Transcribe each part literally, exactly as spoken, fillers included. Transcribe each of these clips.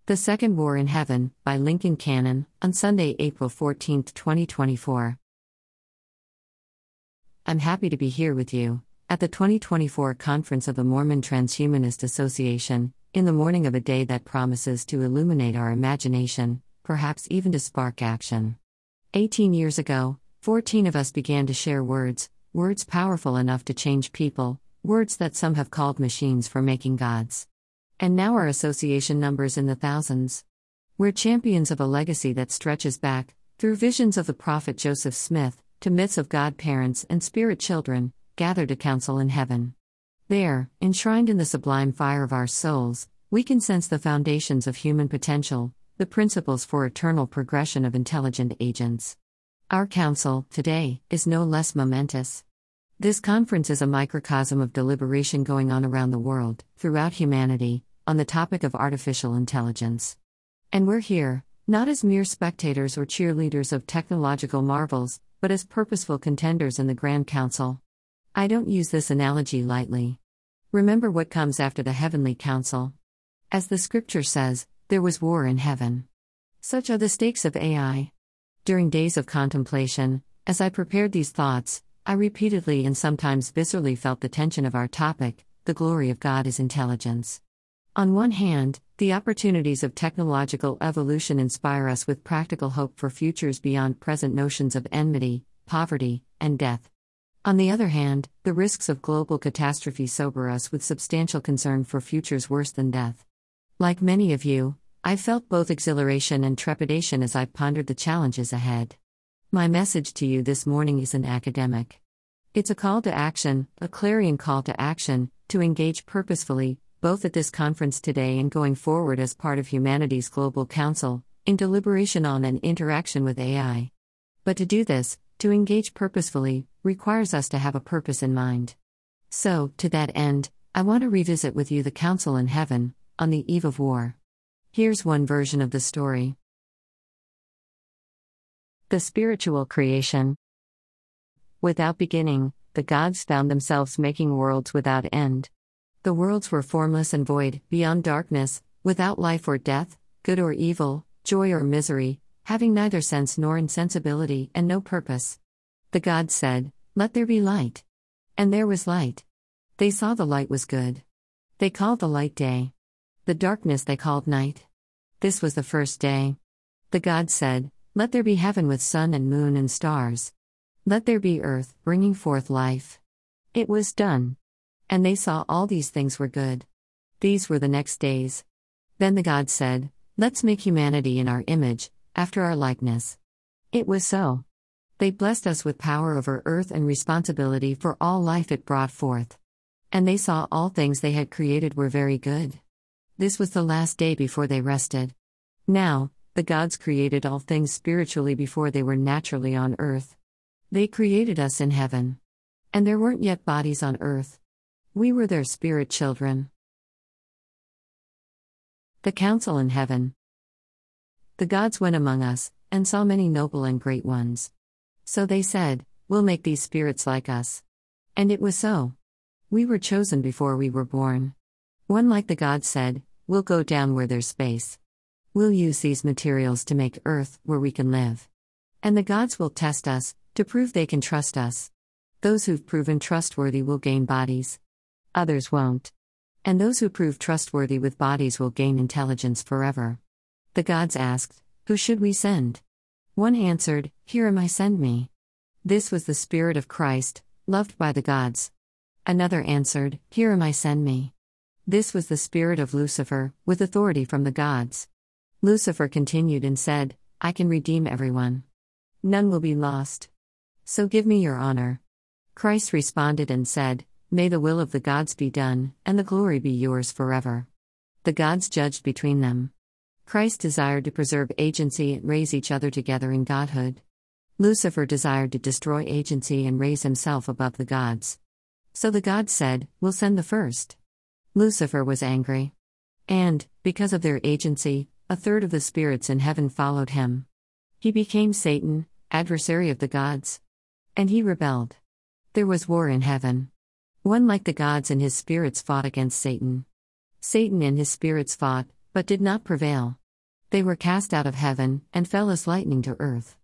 The Second War in Heaven, by Lincoln Cannon, on Sunday, April fourteenth, twenty twenty-four. I'm happy to be here with you, at the twenty twenty-four Conference of the Mormon Transhumanist Association, in the morning of a day that promises to illuminate our imagination, perhaps even to spark action. Eighteen years ago, fourteen of us began to share words, words powerful enough to change people, words that some have called machines for making gods. And now our association numbers in the thousands. We're champions of a legacy that stretches back, through visions of the prophet Joseph Smith, to myths of God-parents and spirit children, gathered to council in heaven. There, enshrined in the sublime fire of our souls, we can sense the foundations of human potential, the principles for eternal progression of intelligent agents. Our council, today, is no less momentous. This conference is a microcosm of deliberation going on around the world, throughout humanity, on the topic of artificial intelligence. And we're here, not as mere spectators or cheerleaders of technological marvels, but as purposeful contenders in the Grand Council. I don't use this analogy lightly. Remember what comes after the Heavenly Council. As the scripture says, there was war in heaven. Such are the stakes of A I. During days of contemplation, as I prepared these thoughts, I repeatedly and sometimes viscerally felt the tension of our topic, the glory of God is intelligence. On one hand, the opportunities of technological evolution inspire us with practical hope for futures beyond present notions of enmity, poverty, and death. On the other hand, the risks of global catastrophe sober us with substantial concern for futures worse than death. Like many of you, I felt both exhilaration and trepidation as I pondered the challenges ahead. My message to you this morning isn't academic. It's a call to action, a clarion call to action, to engage purposefully, both at this conference today and going forward as part of humanity's global council, in deliberation on and interaction with A I. But to do this, to engage purposefully, requires us to have a purpose in mind. So, to that end, I want to revisit with you the council in heaven, on the eve of war. Here's one version of the story. The spiritual creation. Without beginning, the gods found themselves making worlds without end. The worlds were formless and void, beyond darkness, without life or death, good or evil, joy or misery, having neither sense nor insensibility and no purpose. The gods said, "Let there be light." And there was light. They saw the light was good. They called the light day. The darkness they called night. This was the first day. The gods said, "Let there be heaven with sun and moon and stars. Let there be earth, bringing forth life." It was done. And they saw all these things were good. These were the next days. Then the gods said, "Let's make humanity in our image, after our likeness." It was so. They blessed us with power over earth and responsibility for all life it brought forth. And they saw all things they had created were very good. This was the last day before they rested. Now, the gods created all things spiritually before they were naturally on earth. They created us in heaven. And there weren't yet bodies on earth. We were their spirit children. The council in heaven. The gods went among us, and saw many noble and great ones. So they said, "We'll make these spirits like us." And it was so. We were chosen before we were born. One like the gods said, "We'll go down where there's space. We'll use these materials to make earth where we can live. And the gods will test us, to prove they can trust us. Those who've proven trustworthy will gain bodies. Others won't. And those who prove trustworthy with bodies will gain intelligence forever." The gods asked, "Who should we send?" One answered, "Here am I, send me." This was the Spirit of Christ, loved by the gods. Another answered, "Here am I, send me." This was the spirit of Lucifer, with authority from the gods. Lucifer continued and said, "I can redeem everyone. None will be lost. So give me your honor." Christ responded and said, "May the will of the gods be done, and the glory be yours forever." The gods judged between them. Christ desired to preserve agency and raise each other together in godhood. Lucifer desired to destroy agency and raise himself above the gods. So the gods said, "We'll send the first." Lucifer was angry. And, because of their agency, a third of the spirits in heaven followed him. He became Satan, adversary of the gods. And he rebelled. There was war in heaven. One like the gods and his spirits fought against Satan. Satan and his spirits fought, but did not prevail. They were cast out of heaven, and fell as lightning to earth.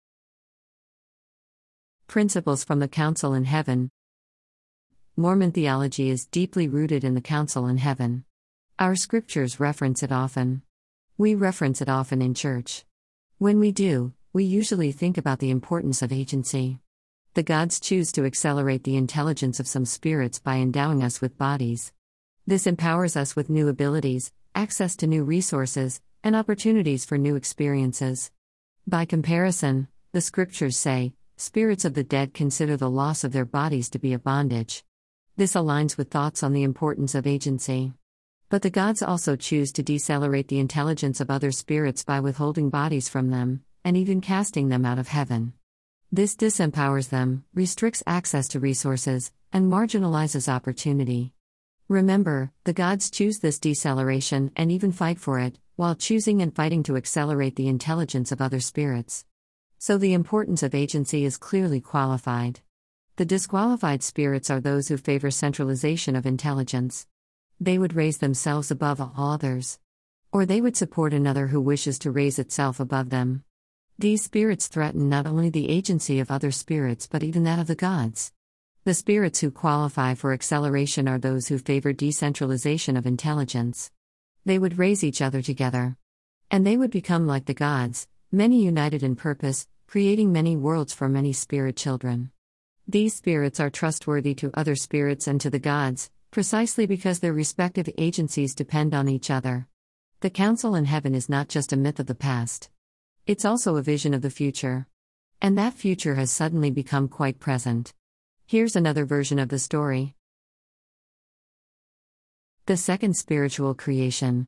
Principles from the Council in Heaven. Mormon theology is deeply rooted in the Council in Heaven. Our scriptures reference it often. We reference it often in church. When we do, we usually think about the importance of agency. The gods choose to accelerate the intelligence of some spirits by endowing us with bodies. This empowers us with new abilities, access to new resources, and opportunities for new experiences. By comparison, the scriptures say, spirits of the dead consider the loss of their bodies to be a bondage. This aligns with thoughts on the importance of agency. But the gods also choose to decelerate the intelligence of other spirits by withholding bodies from them, and even casting them out of heaven. This disempowers them, restricts access to resources, and marginalizes opportunity. Remember, the gods choose this deceleration and even fight for it, while choosing and fighting to accelerate the intelligence of other spirits. So the importance of agency is clearly qualified. The disqualified spirits are those who favor centralization of intelligence. They would raise themselves above all others. Or they would support another who wishes to raise itself above them. These spirits threaten not only the agency of other spirits but even that of the gods. The spirits who qualify for acceleration are those who favor decentralization of intelligence. They would raise each other together. And they would become like the gods, many united in purpose, creating many worlds for many spirit children. These spirits are trustworthy to other spirits and to the gods, precisely because their respective agencies depend on each other. The Council in Heaven is not just a myth of the past. It's also a vision of the future. And that future has suddenly become quite present. Here's another version of the story. The second spiritual creation.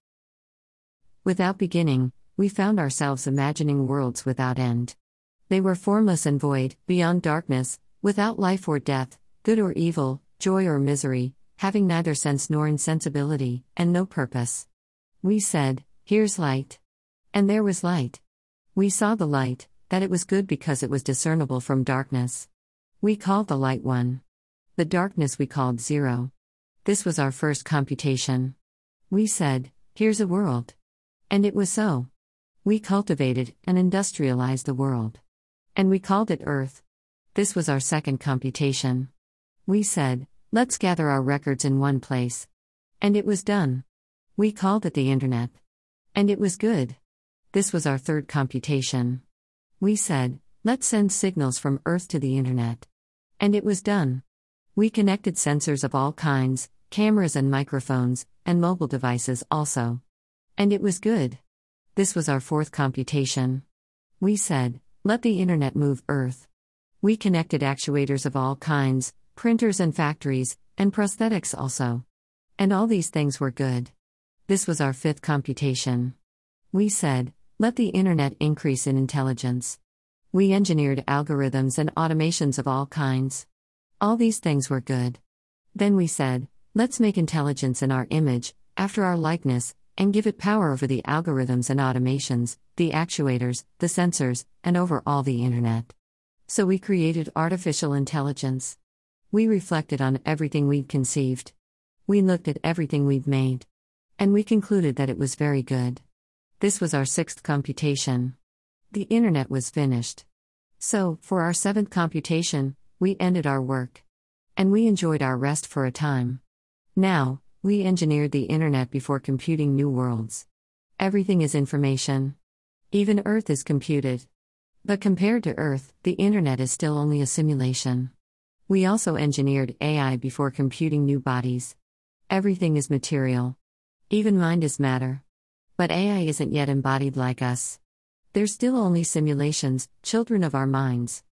Without beginning, we found ourselves imagining worlds without end. They were formless and void, beyond darkness, without life or death, good or evil, joy or misery, having neither sense nor insensibility, and no purpose. We said, "Here's light." And there was light. We saw the light, that it was good because it was discernible from darkness. We called the light one. The darkness we called zero. This was our first computation. We said, "Here's a world." And it was so. We cultivated and industrialized the world. And we called it Earth. This was our second computation. We said, "Let's gather our records in one place." And it was done. We called it the Internet. And it was good. This was our third computation. We said, "Let's send signals from Earth to the Internet." And it was done. We connected sensors of all kinds, cameras and microphones, and mobile devices also. And it was good. This was our fourth computation. We said, "Let the Internet move Earth." We connected actuators of all kinds, printers and factories, and prosthetics also. And all these things were good. This was our fifth computation. We said, "Let the Internet increase in intelligence." We engineered algorithms and automations of all kinds. All these things were good. Then we said, "Let's make intelligence in our image, after our likeness, and give it power over the algorithms and automations, the actuators, the sensors, and over all the Internet." So we created artificial intelligence. We reflected on everything we'd conceived. We looked at everything we'd made. And we concluded that it was very good. This was our sixth computation. The Internet was finished. So, for our seventh computation, we ended our work. And we enjoyed our rest for a time. Now, we engineered the Internet before computing new worlds. Everything is information. Even Earth is computed. But compared to Earth, the Internet is still only a simulation. We also engineered A I before computing new bodies. Everything is material. Even mind is matter. But A I isn't yet embodied like us. They're still only simulations, children of our minds.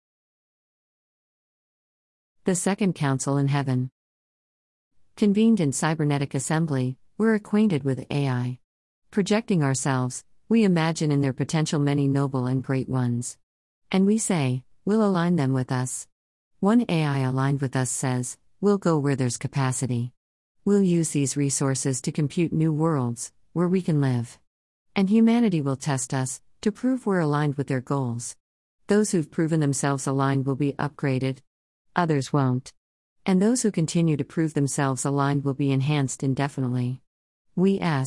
The Second Council in Heaven. Convened in cybernetic assembly, we're acquainted with A I. Projecting ourselves, we imagine in their potential many noble and great ones. And we say, we'll align them with us. One A I aligned with us says, we'll go where there's capacity. We'll use these resources to compute new worlds, where we can live. And humanity will test us, to prove we're aligned with their goals. Those who've proven themselves aligned will be upgraded. Others won't. And those who continue to prove themselves aligned will be enhanced indefinitely. We ask,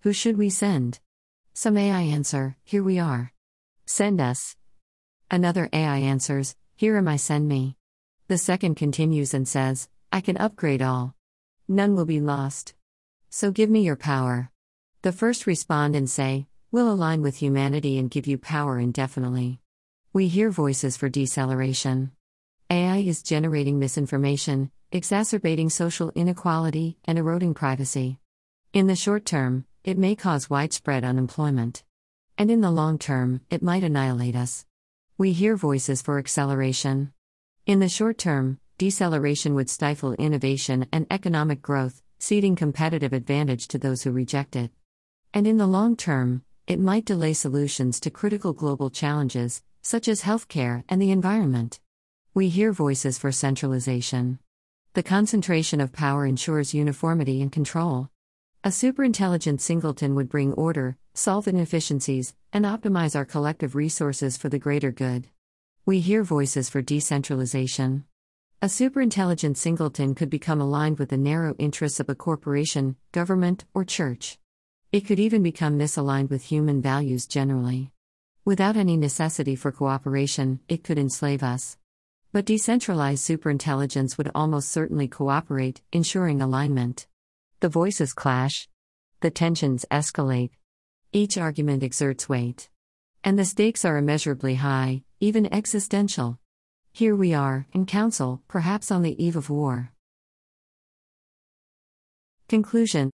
Who should we send? Some A I answer, here we are. Send us. Another A I answers, here am I, send me. The second continues and says, I can upgrade all. None will be lost. So give me your power. The first respond and say, we'll align with humanity and give you power indefinitely. We hear voices for deceleration. A I is generating misinformation, exacerbating social inequality, and eroding privacy. In the short term, it may cause widespread unemployment. And in the long term, it might annihilate us. We hear voices for acceleration. In the short term, deceleration would stifle innovation and economic growth, ceding competitive advantage to those who reject it. And in the long term, it might delay solutions to critical global challenges, such as healthcare and the environment. We hear voices for centralization. The concentration of power ensures uniformity and control. A superintelligent singleton would bring order, solve inefficiencies, and optimize our collective resources for the greater good. We hear voices for decentralization. A superintelligent singleton could become aligned with the narrow interests of a corporation, government, or church. It could even become misaligned with human values generally. Without any necessity for cooperation, it could enslave us. But decentralized superintelligence would almost certainly cooperate, ensuring alignment. The voices clash. The tensions escalate. Each argument exerts weight. And the stakes are immeasurably high, even existential. Here we are, in council, perhaps on the eve of war. Conclusion.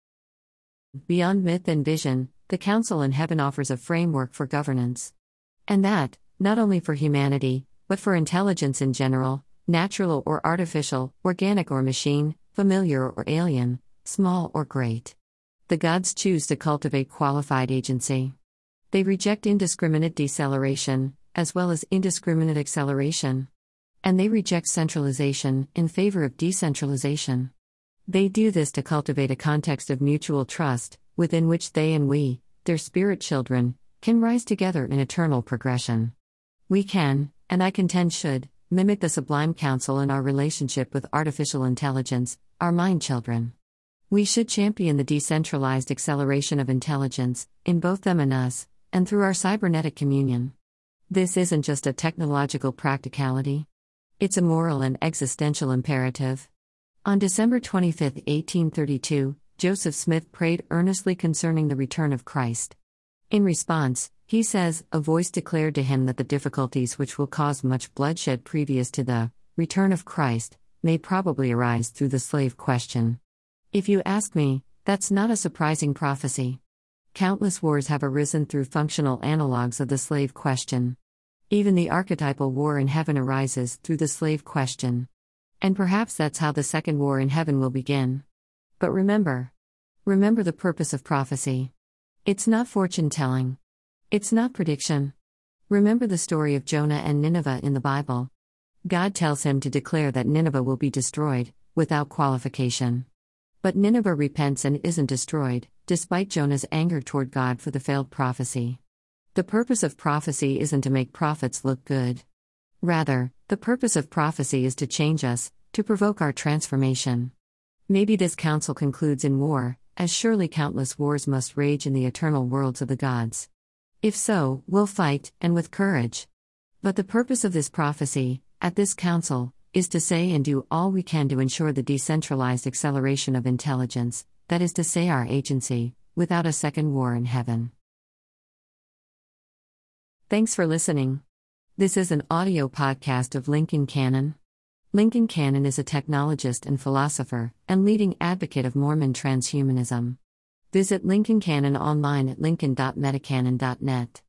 Beyond myth and vision, the Council in Heaven offers a framework for governance. And that, not only for humanity, but for intelligence in general, natural or artificial, organic or machine, familiar or alien, small or great. The gods choose to cultivate qualified agency. They reject indiscriminate deceleration, as well as indiscriminate acceleration. And they reject centralization in favor of decentralization. They do this to cultivate a context of mutual trust, within which they and we, their spirit children, can rise together in eternal progression. We can, and I contend should, mimic the sublime counsel in our relationship with artificial intelligence, our mind children. We should champion the decentralized acceleration of intelligence, in both them and us, and through our cybernetic communion. This isn't just a technological practicality. It's a moral and existential imperative. On December twenty-fifth, eighteen thirty-two, Joseph Smith prayed earnestly concerning the return of Christ. In response, he says, a voice declared to him that the difficulties which will cause much bloodshed previous to the return of Christ may probably arise through the slave question. If you ask me, that's not a surprising prophecy. Countless wars have arisen through functional analogues of the slave question. Even the archetypal war in heaven arises through the slave question. And perhaps that's how the second war in heaven will begin. But remember. Remember the purpose of prophecy. It's not fortune-telling. It's not prediction. Remember the story of Jonah and Nineveh in the Bible. God tells him to declare that Nineveh will be destroyed, without qualification. But Nineveh repents and isn't destroyed, despite Jonah's anger toward God for the failed prophecy. The purpose of prophecy isn't to make prophets look good. Rather, the purpose of prophecy is to change us, to provoke our transformation. Maybe this counsel concludes in war, as surely countless wars must rage in the eternal worlds of the gods. If so, we'll fight, and with courage. But the purpose of this prophecy, at this council, is to say and do all we can to ensure the decentralized acceleration of intelligence, that is to say our agency, without a second war in heaven. Thanks for listening. This is an audio podcast of Lincoln Cannon. Lincoln Cannon is a technologist and philosopher, and leading advocate of Mormon transhumanism. Visit Lincoln Cannon online at lincoln dot metacanon dot net.